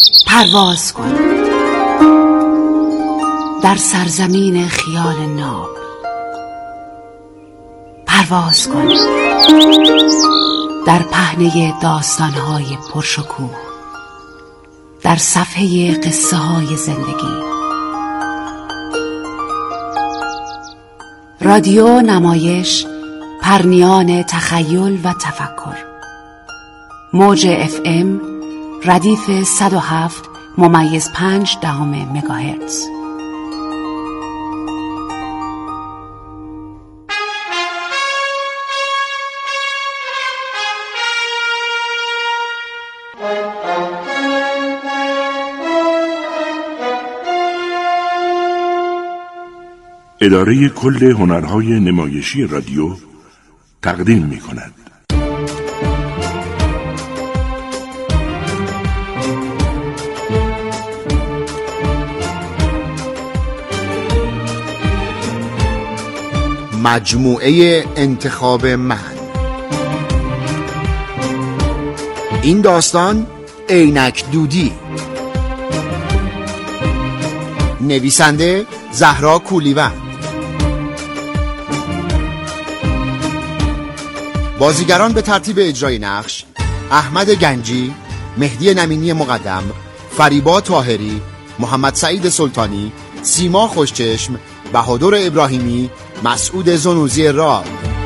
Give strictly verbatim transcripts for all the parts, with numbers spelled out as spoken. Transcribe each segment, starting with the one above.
پرواز کن در سرزمین خیال ناب، پرواز کن در پهنه داستان‌های پرشکوه، در صفحه قصه های زندگی. رادیو نمایش پرنیان تخیل و تفکر، موج اف ام ردیف صد و هفت ممیز پنج دهم مگاهرتز. اداره کل هنرهای نمایشی رادیو تقدیم می کند. مجموعه انتخاب من. این داستان عینک دودی. نویسنده زهرا کولیوند. بازیگران به ترتیب اجرای نقش: احمد گنجی، مهدی نمینی مقدم، فریبا طاهری، محمد سعید سلطانی، سیما خوشچشم، بهادر ابراهیمی، مسعود زنوزی راد.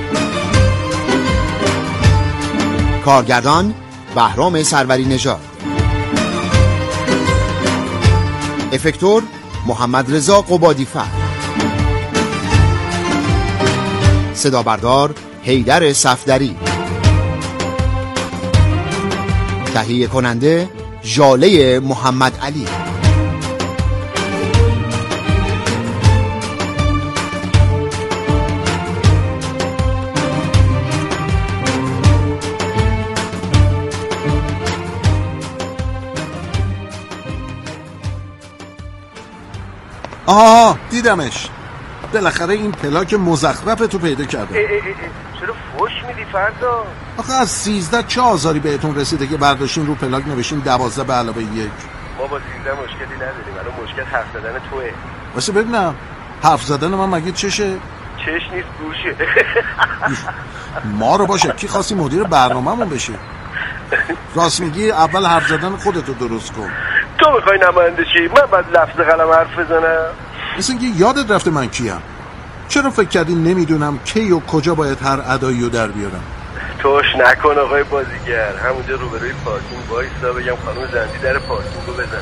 کارگردان بهرام سروری نژاد. افکتور محمد رضا قبادی فر. صدا بردار حیدر صفدری. تهیه کننده ژاله محمد علی. آه دیدمش، بالاخره این پلاک مزخرف تو پیدا کرده. ای ای ای چرا فوش میدی فردا؟ آخه از سیزده چه آزاری بهتون رسیده که برداشتین رو پلاک نوشین دوازده به علاوه یک؟ ما با سیزده مشکلی نداریم، الان مشکل حرف زدن توه. واسه ببینم حرف زدن من مگه چشه؟ چش نیست گوشه. ما رو باشه کی خواستی مدیر برنامه‌مون بشه؟ راست میگی، اول حرف زدن خودتو درست کن. تو میخوای نماینده شی؟ من بعد لفظ قلم حرف بزنم؟ مثل اینکه یادت رفته من کیم. چرا فکر کردی نمیدونم کی و کجا باید هر ادایی رو در بیارم؟ توش نکن آقای بازیگر، همونجا روبروی پارکینگ وایسا بگم خانم زندی در پارکینگو بزن.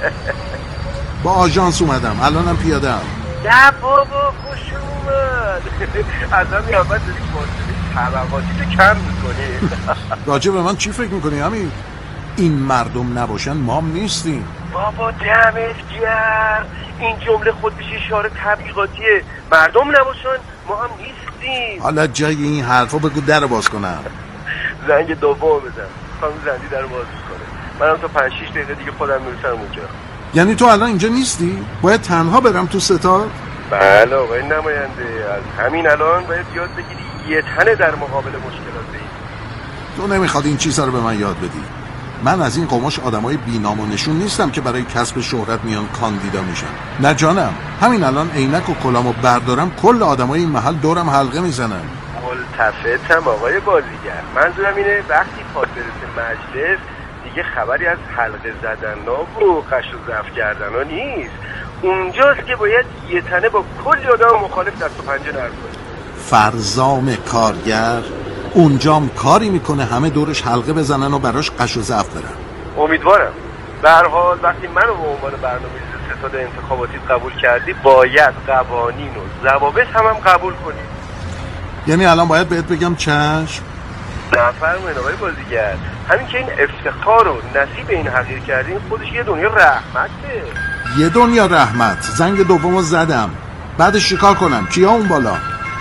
با آژانس اومدم، الانم پیاده ام. نه بابا خوش اومد. از همین اول داری فاصله طبقاتی تو کم میکنی. راجع به من چی فکر میکنی همین؟ این مردم نباشن ما هم نیستیم. بابا دمت گرم، این جمله خودش اشاره تبلیغاتیه. مردم نباشن ما هم نیستیم. حالا جای این حرفا بگو در باز کنم. زنگ دوم بزن، خانم زندی در باز میکنه. منم تا پنج شش دقیقه دیگه خودم میرسم اونجا. یعنی تو الان اینجا نیستی؟ باید تنها برم تو ستاد؟ بله آقای نماینده، از همین الان باید یاد بگیری یه تنه در مقابل مشکلات بگیری. تو نمیخواد این چیزا رو به من یاد بدی. من از این قماش آدمای بی‌نام و نشون نیستم که برای کسب شهرت میان کاندیدا میشن. نه جانم، همین الان عینک و کلامو بردارم کل آدمای این محل دورم حلقه میزنن. ملتفتم آقای بازیگر، منظورم اینه وقتی پاد برسه مجلس دیگه خبری از حلقه زدن و قش و ضعف کردن ها نیست. اونجاست که باید یه تنه با کلی آدم مخالف دست و پنجه نرم کنی. فرزام کارگر اونجام کاری میکنه همه دورش حلقه بزنن و براش قش و ضعف برن. امیدوارم. به هر حال وقتی منو به عنوان برنامه‌ریز ستاد انتخاباتی قبول کردی باید قوانین و ضوابط هم, هم قبول کنی. یعنی الان باید بهت بگم چشم؟ نفرمایید آقای بازیگر، همین که این افتخار و نصیب این حقیر کردین خودش یه دنیا رحمته. یه دنیا رحمت. زنگ دومو زدم، بعدش چیکار کنم؟ کیا اون بالا؟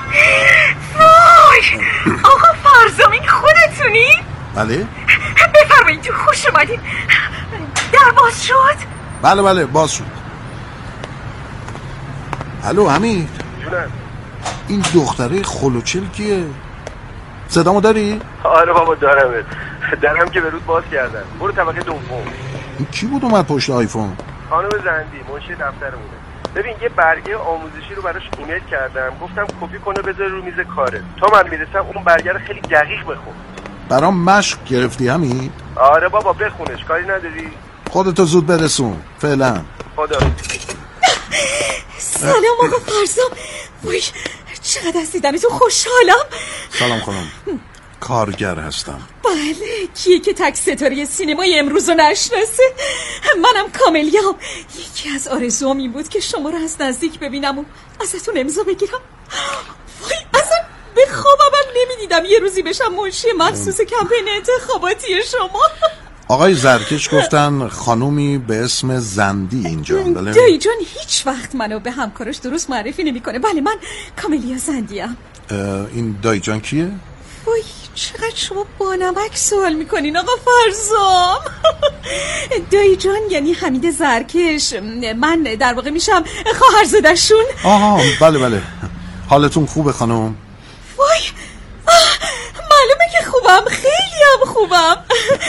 وای آقا فرزامین خودتونی؟ بله بفرمایید تو، خوش اومدین. در باز شد؟ بله بله باز شد. الو حمید جونم، این دختره خلوچل کیه؟ صدامو داری؟ آره بابا دارم، درم که به رود باز کردن. برو طبقه دوم. این کی بود اومد پشت آیفون؟ خانم زندی، منشی دفترمونه. ببین یه برگه آموزشی رو براش ایمیل کردم، گفتم کپی کنه بذاره رو میز کارت. تا من میرسم اون برگه رو خیلی دقیق بخون. برام مشق گرفتی همین؟ آره بابا بخونش، کاری نداری؟ خودتو زود برسون. فعلا. خدا. سلام آقا فرزام. وای چقدر از دیدنتون خوشحالم. سلام خانم. کارگر هستم. بله، کیه که تک ستاره سینمای امروز رو نشناسه؟ منم کاملیام. یکی از آرزوام این بود که شما رو از نزدیک ببینم و ازتون امضا بگیرم. وای اصلا به خوابم نمیدیدم یه روزی بشم منشی مخصوص کمپین انتخاباتی شما. آقای زرکش گفتن خانومی به اسم زندی اینجا. بله. دایی جان هیچ وقت منو به همکاراش درست معرفی نمیکنه. بله من کاملیا زندیم. این دایی جان کیه؟ وای چقدر شما با نمک سوال میکنین آقا فرزام. دایی جان یعنی حمید زرکش. من در واقع میشم خواهرزادشون. آها بله بله. حالتون خوبه خانم؟ وای معلومه که خوبم، خیلی هم خوبم.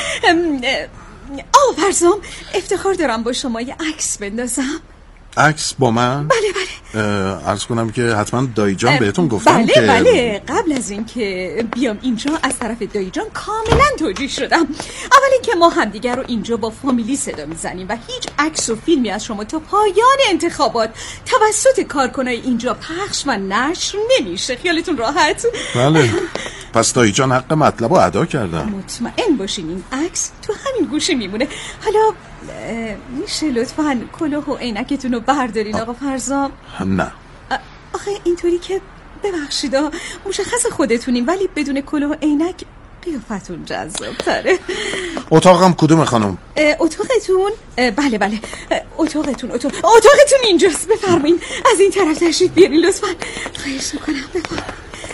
آقا فرزام افتخار دارم با شما یه عکس بندازم. عکس با من؟ بله بله. عرض کنم که حتما دایی جان بهتون گفتم بله که بله قبل از این که بیام اینجا از طرف دایی جان کاملا توجیه شدم. اول اینکه ما همدیگر رو اینجا با فامیلی صدا میزنیم و هیچ عکس و فیلمی از شما تا پایان انتخابات توسط کارکنای اینجا پخش و نشر نمیشه. خیالتون راحت؟ بله. پس دایی جان حق مطلب رو ادا کردم. مطمئن باشین این عکس تو همین گوشه میمونه. حالا میشه لطفاً کلاه و عینکتون رو بردارین آقا فرزام؟ نه آخه اینطوری که ببخشید مشخص خودتونین ولی بدون کلاه و عینک قیافتون جذاب تره. اتاقم کدومه خانم؟ اتاقتون؟ بله بله اتاقتون اتاق اتاقتون اینجاست. بفرمایین از این طرف تشریف بیارین لطفاً. خواهش میکنم بفرمایین.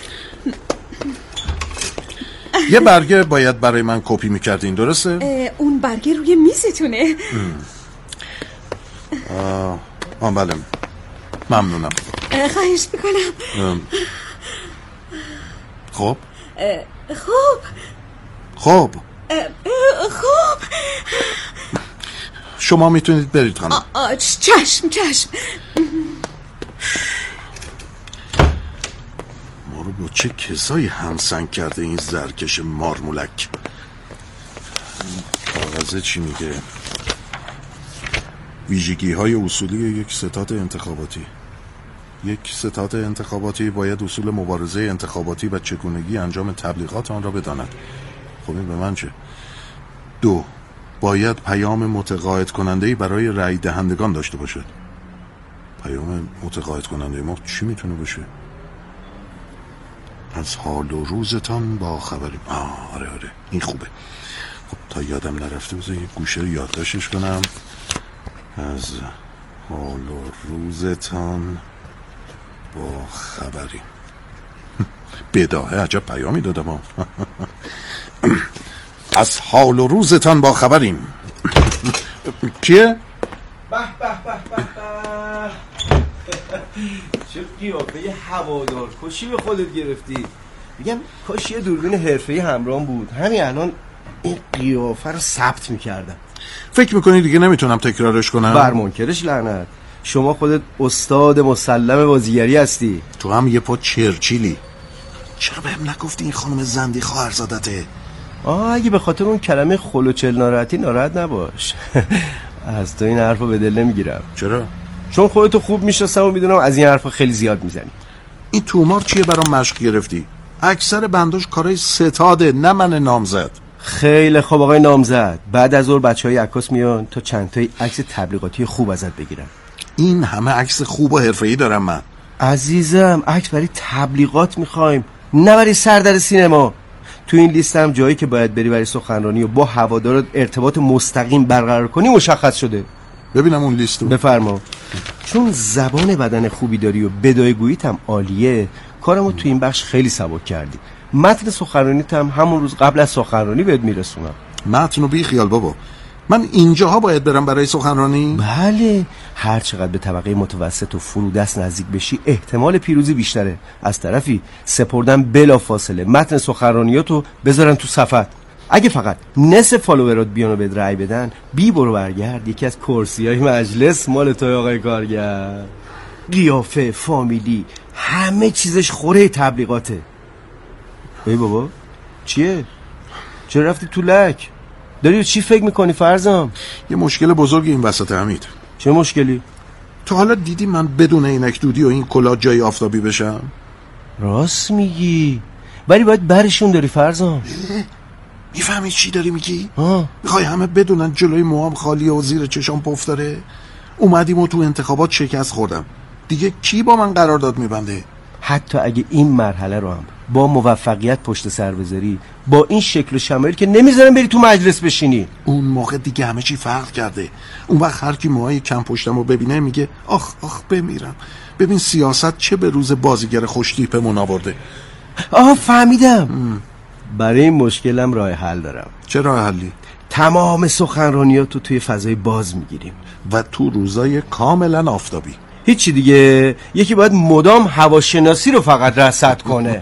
یه برگه باید برای من کپی میکردین درسته؟ اون برگه روی میزتونه. آه, آه بله ممنونم. خواهش میکنم. خب خوب خوب خوب شما میتونید برید خانم. چشم چشم. ما رو با چه کسایی همسنگ کرده این زرکش مارمولک. کاغذه چی میگه؟ ویژگی های اصولی یک ستاد انتخاباتی. یک ستاد انتخاباتی باید اصول مبارزه انتخاباتی و چگونگی انجام تبلیغات آن را بداند. خب این به من چه؟ دو، باید پیام متقاعد کننده‌ای برای رأی دهندگان داشته باشد. پیام متقاعد کننده ما چی میتونه باشه؟ از حال و روزتان با خبریم. آه آره آره این خوبه. خب تا یادم نرفته بذار یه گوشه رو یادداشتش کنم. از حال و روزتان با خبریم. بداهه عجب پیامی دادم. از حال و روزتان با خبریم. کیه؟ به به به به چه قیافه هوادار کشی به خودت گرفتی. میگم کاش یه دوربین حرفه‌ای همراهم بود، همین الان این قیافه رو ثبت میکردم. فکر میکنی دیگه نمیتونم تکرارش کنم؟ بر منکرش لعنت. شما خودت استاد مسلم بازیگری هستی. تو هم یه پا چرچیلی. چرا بهم نگفتی این خانم زندی خواهرزادته؟ آه اگه به خاطر اون کلمه خلوچل ناراحتی ناراحت نباش. از تو این حرفو به دل نمیگیرم. چرا؟ چون خودتو خوب میشناسم و میدونم از این حرفا خیلی زیاد میزنی. این تومار چیه برام مشق گرفتی؟ اکثر بنداش کارای ستاده نه من نامزد. خیلی خوب آقای نامزد. بعد از ظهر بچهای عکاس میان تا چند تای عکس تبلیغاتی خوب ازت بگیرن. این همه عکس خوب و حرفه‌ای دارم من. عزیزم عکس برای تبلیغات میخوایم نه برای سردر سینما. تو این لیست هم جایی که باید بری برای سخنرانی و با هوادارت ارتباط مستقیم برقرار کنی مشخص شده. ببینم اون لیستو. بفرما. چون زبان بدن خوبی داری و بدایگوییت هم عالیه، کارمو تو این بخش خیلی سبک کردی. متن سخنرانیت هم همون روز قبل از سخنرانی بهت میرسونم. متنو بی خیال بابا. من اینجاها باید برم برای سخنرانی؟ بله. هر چقدر به طبقه متوسط و فرودست نزدیک بشی احتمال پیروزی بیشتره. از طرفی سپردن بلا فاصله متن سخنرانیاتو بذارن تو صفحت. اگه فقط نصف فالوورات بیان و بهت رأی بدن، بی برو برگرد یکی از کرسی‌های مجلس مال توی آقای کارگر. قیافه، فامیلی، همه چیزش خوره تبلیغاته. ای بابا چیه؟ چرا رفتی تو لک؟ داری چی فکر میکنی فرزام؟ یه مشکل بزرگی این وسط حمید. چه مشکلی؟ تو حالا دیدی من بدون عینک دودی و این کلاه جای آفتابی بشم؟ راست میگی، ولی باید برشون داری فرزام. میفهمی چی داری میگی؟ میخوای همه بدونن جلوی موام خالیه و زیر چشام پف داره؟ اومدیم و تو انتخابات شکست خوردم، دیگه کی با من قرارداد میبنده؟ حتی اگه این مرحله رو هم با موفقیت پشت سر بذاری، با این شکل و شمایل که نمیذارم بری تو مجلس بشینی. اون موقع دیگه همه چی فرق کرده. اون وقت هر کی موهای کم پشتم رو ببینه میگه آخ آخ بمیرم. ببین سیاست چه به روز بازیگر خوشتیپمون آورده. آها فهمیدم. ام. برای این مشکلم راه حل دارم. چه راه حلی؟ تمام سخنرانیاتو توی فضای باز میگیریم و تو روزای کاملا آفتابی. هیچی دیگه، یکی باید مدام هواشناسی رو فقط رصد کنه.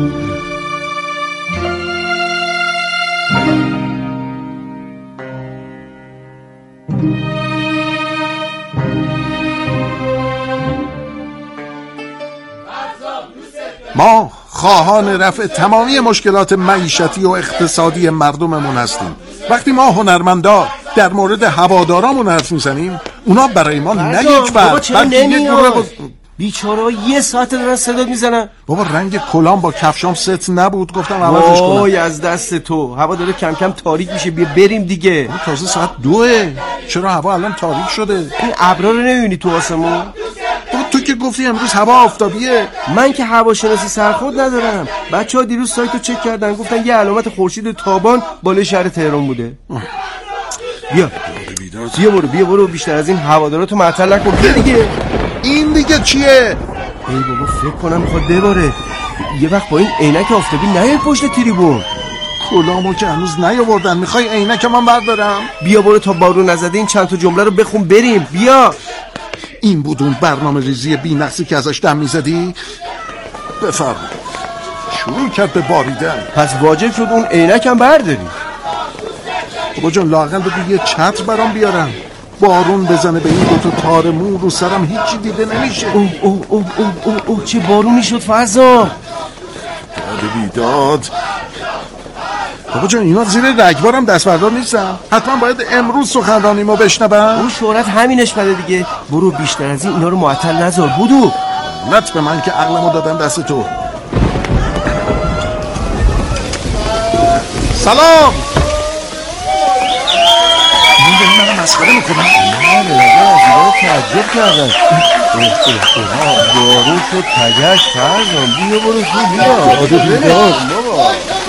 ما خواهان رفع تمامی مشکلات معیشتی و اقتصادی مردممون هستیم. وقتی ما هنرمندا در مورد هوادارامون حرف میزنیم، اونا برای ما نه یک فرد بلکه یک گروه بیچاره‌ها یه ساعت دارن صدا میزنن. بابا رنگ کلام با کفشام ست نبود، گفتم عوضش کنم. وای از دست تو، هوا داره کم کم تاریک میشه، بیا بریم دیگه. تازه ساعت دوه، چرا هوا الان تاریک شده؟ این ابرا رو نمیبینی تو آسمون؟ تو که گفتی امروز هوا آفتابیه. من که هواشناسی سرخود ندارم. بچه‌ها دیروز سایتو چک کردن، گفتن یه علامت خورشید تابان بالای شهر تهران بوده. بیا بیا برو بیا برو بیشتر از این هواداراتو معطل نکن. بیا دیگه. این دیگه چیه؟ ای بابا فکر کنم میخواد بباره. یه وقت با این عینک آفتابی نیای پشت تریبون. کلامو که هنوز نیاوردن، میخوای عینک من بردارم؟ بیا برو تا بارون نزده این چند تا جمله رو بخون بریم. بیا. این بود اون برنامه ریزی بی نقصی که ازش دم میزدی؟ بفرم. شروع کرد به باریدن. پس واجب شد اون عینک هم برداری. بابا جان لااقل بگو یه چتر برام بیارم، بارون بزنه به این دوتا تار مو رو سرم هیچی دیده نمیشه. اوه اوه اوه اوه اوه اوه چه بارونی شد فرزا. داد بیداد. بابا جان اینا زیر رگبارم دست بردار نیستم، حتما باید امروز سخنرانیمو بشنوم. اون شهرت همینش بده دیگه. برو بیشتر از این اینا رو معطل نذار. بودو لط به من که عقلمو دادم دست تو. سلام. این داری منو مسخره میکنم؟ نه نگه از اینا تعجب کردن. بارون شد تگش فرزان. بیا برو شو بیا. آده بیداد بابا.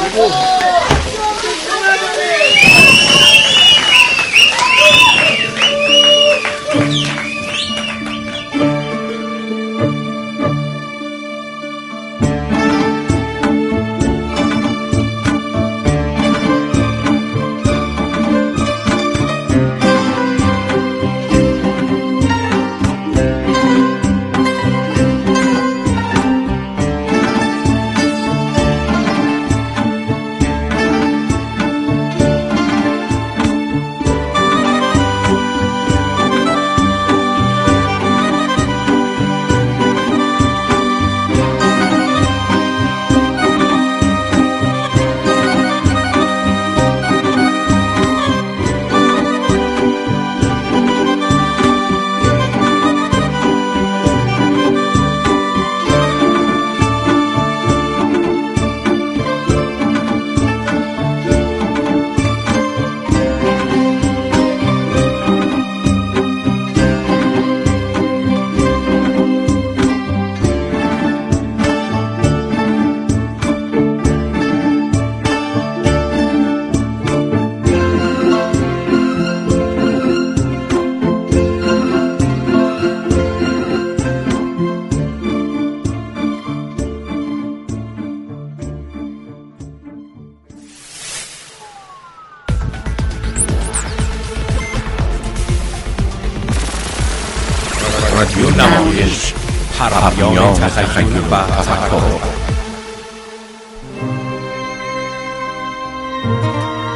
رادیو نمایش، پرهمیان تخیل و تفکر.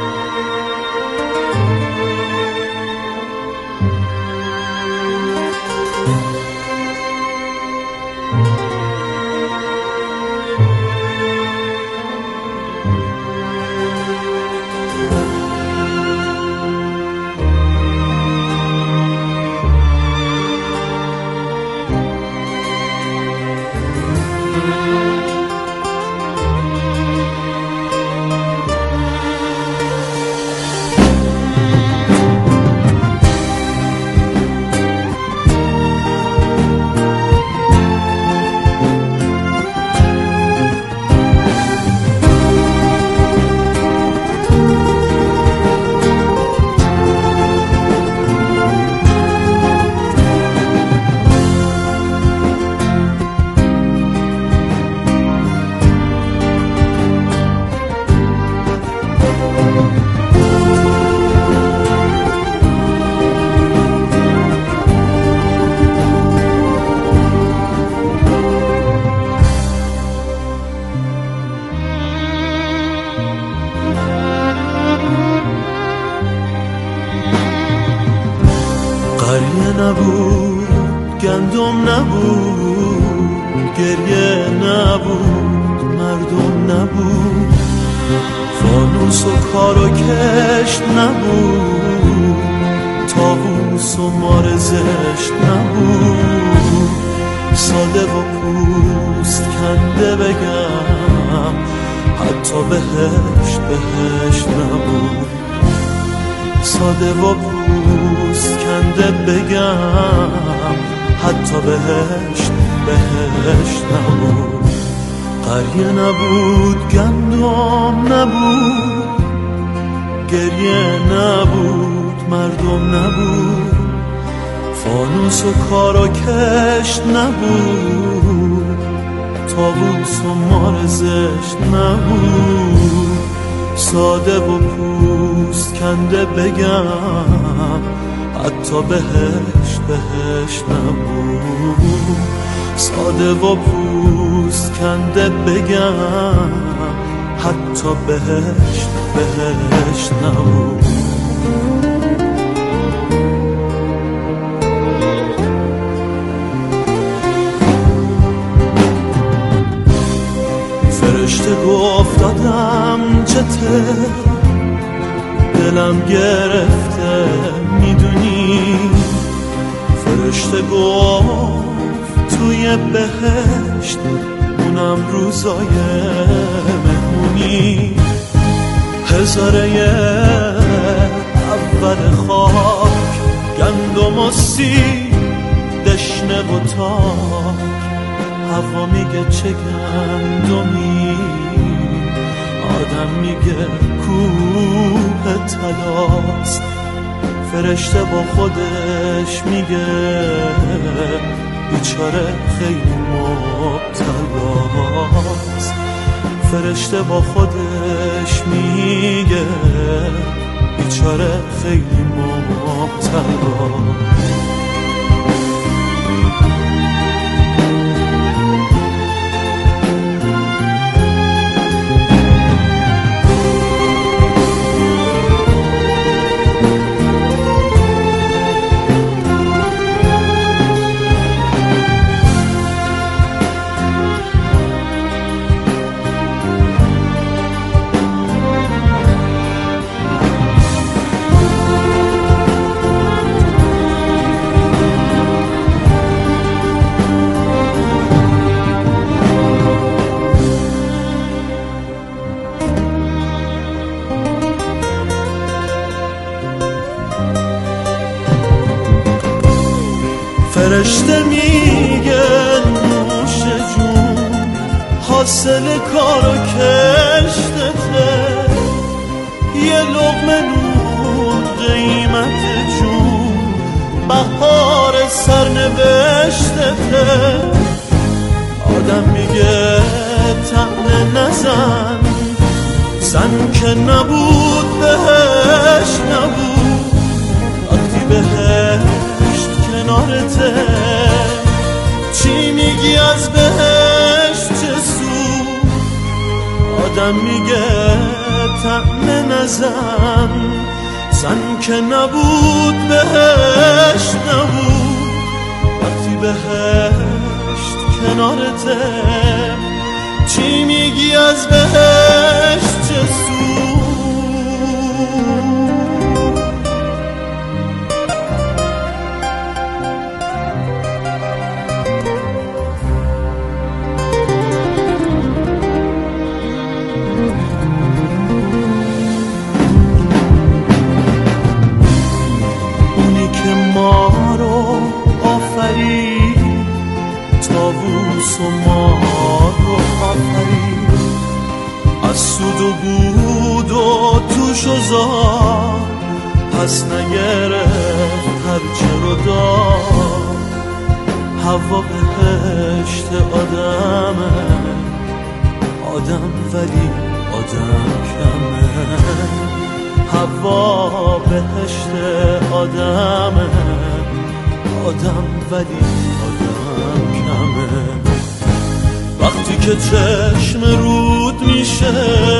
قریه نبود، گندم نبود، گریه نبود، مردم نبود، فانوس و کار و کشت نبود، طاووس و مار زشت نبود، ساده و پوست کنده بگم حتی بهشت بهشت نبود، ساده و پوست کنده بگم حتی بهشت بهشت نبود. قریه نبود، گندم نبود، گریه نبود، مردم نبود، فانوس و کار و کشت نبود، طاووس و مار زشت نبود، ساده و پوست کنده بگم حتی بهشت بهشت نبود، ساده و پوست کنده بگم حتی بهشت بهشت نبود. فرشته گفت دادم چته، دلم گرفته میدونی، فرشته گفت توی بهشت اونم روزای مهمونی، هزاره اول خاک، گندم و سیب، دشنه و تاک، هوا میگه چه گندمی، آدم میگه کوه طلاست، فرشته با خودش میگه بیچاره خیلی مبتلاست، فرشته با خودش میگه بیچاره خیلی مبتلاست. فرشته میگه نوش جون حاصل کار و کشتته، یه لقمه نون قیمت جون بهار سرنوشتته، آدم میگه طعنه نزن، زن که نبود بهشت نبود، وقتی بهشت کنارته چی میگی از بهشت چه سود، آدم میگه طعنه نزن، زن که نبود بهشت نبود، وقتی بهشت کنارته چی میگی از بهشت چه سود. طاووس و مار رو آفرید، از سود و بود و توش و زار، پس نگرفت هرچه رو دار. هوا بهشت آدمه، آدم ولی آدم کمه. هوا بهشت آدمه، آدم ولی آدم کمه. وقتی که چشم رود میشه،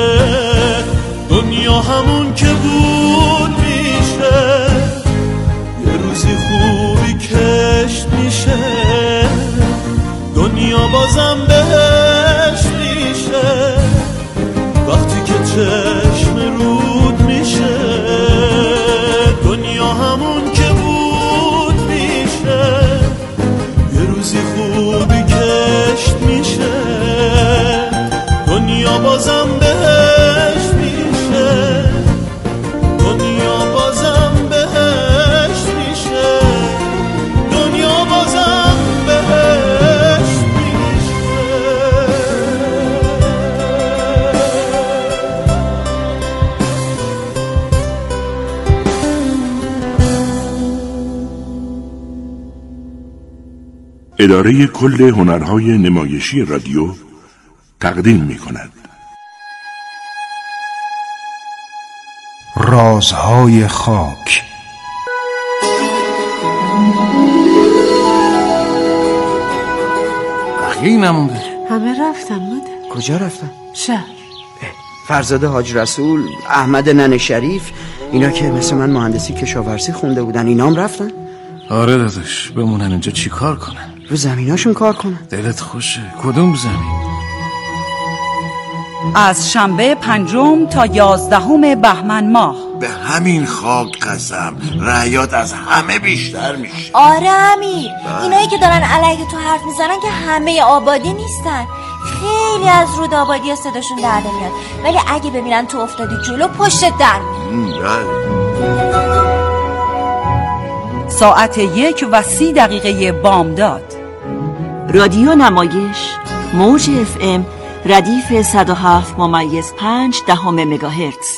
دنیا همون که بود میشه. یه روزی خوبی کشت میشه، دنیا بازم بهشت میشه. وقتی که چشم رود میشه، دنیا همون که بود میشه. یه روزی خوبی کشت میشه، دنیا بازم بهشت میشه. دنیا بازم بهشت میشه، دنیا بازم بهشت میشه. اداره کل هنرهای نمایشی رادیو تقدیم می کند. رازهای خاک. بقیه نمونده. همه رفتن مادر. کجا رفتن؟ شهر. فرزاد حاج رسول، احمد ننه شریف، اینا که مثل من مهندسی کشاورزی خونده بودن، اینا هم رفتن؟ آره داداش، بمونن اینجا چی کار کنن؟ رو زمیناشون کار کنن. دلت خوشه؟ کدوم زمین؟ از شنبه پنجم تا یازدهم بهمن ماه. به همین خاک قسم، رعیات از همه بیشتر میشه. آره امیر، اینایی که دارن علیه تو حرف میزنن که همه آبادی نیستن. خیلی از رود آبادی ها صداشون در میاد، ولی اگه ببینن تو افتادی جلو پشت در میاد. ساعت یک و سی دقیقه بامداد. رادیو نمایش موج اف ام ردیف صد و هفت ممیز پنج دهم مگاهرتز.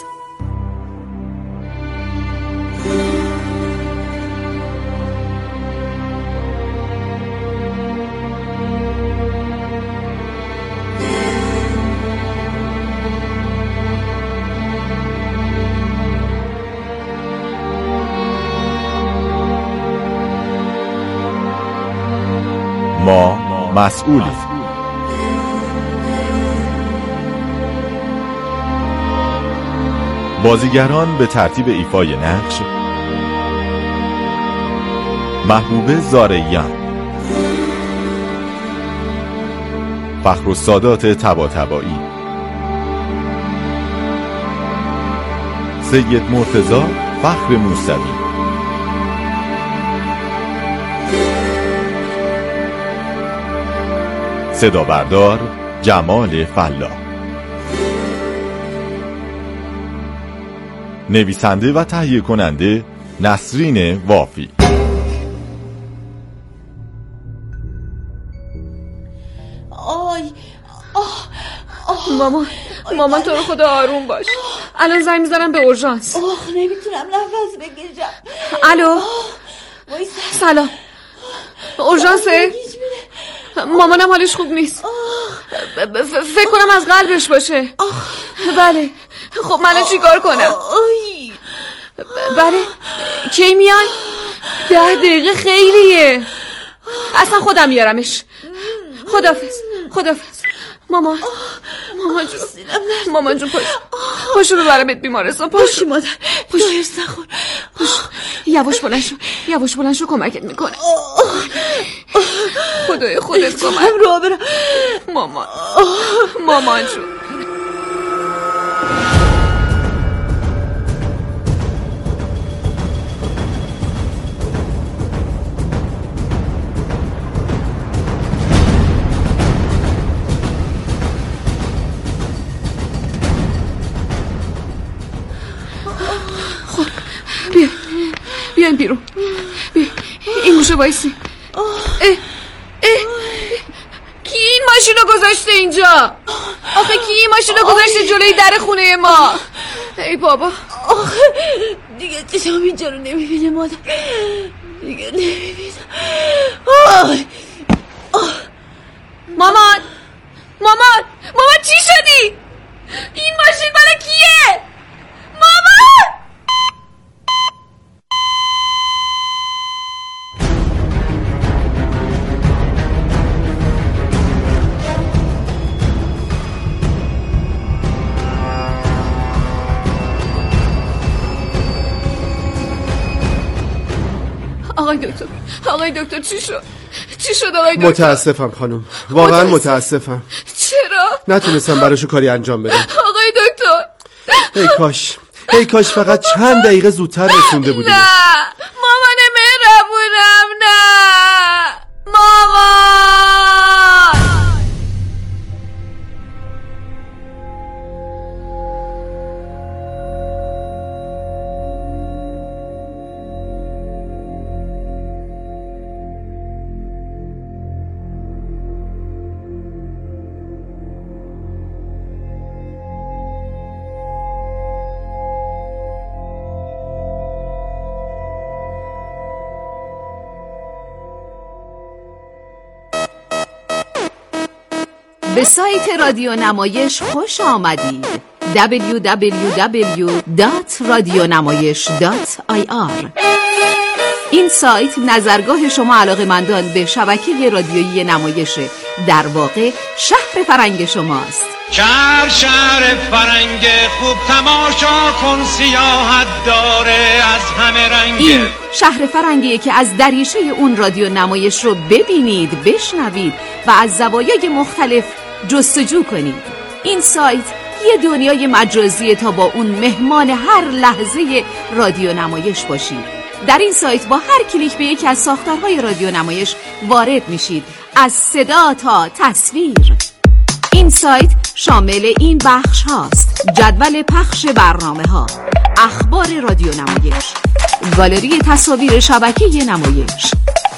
ما مسئولیم. بازیگران به ترتیب ایفای نقش: محبوبه زارعیان، فخرالسادات طباطبایی، سید مرتضی فخر موسوی، صدا بردار جمال فلاح، نویسنده و تهیه کننده نسرین وافی. آی آه آه مامان مامان تو رو خدا آروم باش. الان زنگ میزنم به اورژانس. آخ نمیتونم نفس بکشم. الو سلام، اورژانسه؟ مامانم حالش خوب نیست. فکر کنم از قلبش باشه. بله. خب من چی کار کنم؟ بله. کی میای؟ ده دقیقه خیلیه. اصلا خودم میارمش. خدافظ خدافظ. مامان مامان جون مامان جون پاشو پاشو ببرمت بیمارستان. پاشو مادر پاشو هرس نخور. پاشو یواش بلند شو یواش بلند شو کمکت میکنه. خدای خودت کمک رو برم. مامان مامان جون. بیا بیاین بیرون. بیا این گوشه بایستی. اه اه گذاشته اینجا؟ آخه کی این ماشین رو گذاشته جلوی در خونه ما؟ ای بابا، آخه دیگه دیدم اینجا رو نمیبینه مادر، دیگه نمیبینه. مامان مامان مامان چی شدی؟ این ماشین مال کیه؟ مامان! آقای دکتر آقای دکتر چی شد؟ چی شد آقای دکتر؟ متاسفم خانم، واقعا متاسفم. چرا؟ نتونستم براشو کاری انجام بدم. آقای دکتر ای کاش ای کاش فقط چند دقیقه زودتر رسونده بودیم. نه مامان مهربونم، نه مامان. به سایت رادیو نمایش خوش آمدید. دبلیو دبلیو دبلیو دات رادیونمایش دات آی آر. این سایت نظرگاه شما علاقه‌مندان به شبکه رادیویی نمایش، در واقع شهر فرنگ شماست. شهر شهر فرنگ خوب، تماشا کن سیاحت داره از همه رنگ. این شهر فرنگیه که از دریچه اون رادیو نمایش رو ببینید، بشنوید و از زوایای مختلف جستجو کنید. این سایت یه دنیای مجازیه تا با اون مهمان هر لحظه رادیو نمایش باشید. در این سایت با هر کلیک به یکی از ساختارهای رادیو نمایش وارد میشید، از صدا تا تصویر. این سایت شامل این بخش هاست: جدول پخش برنامه ها، اخبار رادیو نمایش، گالری تصاویر شبکه نمایش،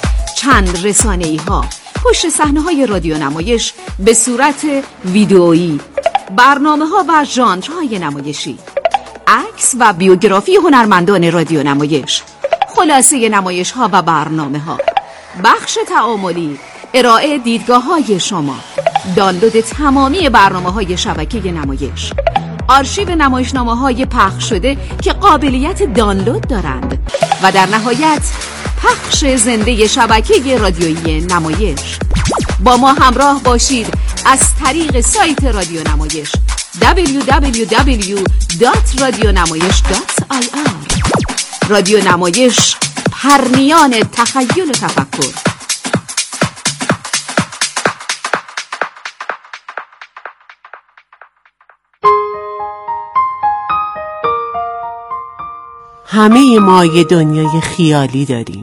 چند رسانه‌ای ها، پشت صحنه های رادیو نمایش به صورت ویدئویی، برنامه ها و ژانرهای نمایشی، عکس و بیوگرافی هنرمندان رادیو نمایش، خلاصه نمایش ها و برنامه ها، بخش تعاملی، ارائه دیدگاه های شما، دانلود تمامی برنامه های شبکه نمایش، آرشیو نمایشنامه های پخش شده که قابلیت دانلود دارند و در نهایت پخش زنده شبکه رادیویی نمایش. با ما همراه باشید از طریق سایت رادیو نمایش دبلیو دبلیو دبلیو دات رادیونمایش دات آی آر. رادیو نمایش، پرنیان تخیل و تفکر. همه ما یه دنیای خیالی داریم.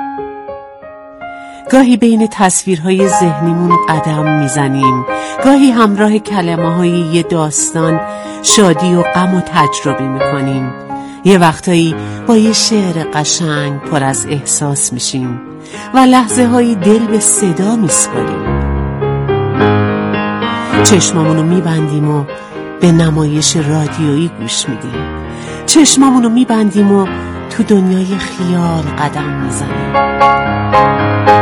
گاهی بین تصویرهای ذهنیمون قدم میزنیم، گاهی همراه کلمه های یه داستان شادی و غم و تجربه میکنیم. یه وقتایی با یه شعر قشنگ پر از احساس میشیم و لحظه های دل به صدا میسپاریم. چشمامونو میبندیم و به نمایش رادیویی گوش میدیم. چشمامونو میبندیم و تو دنیای خیال قدم میزنیم.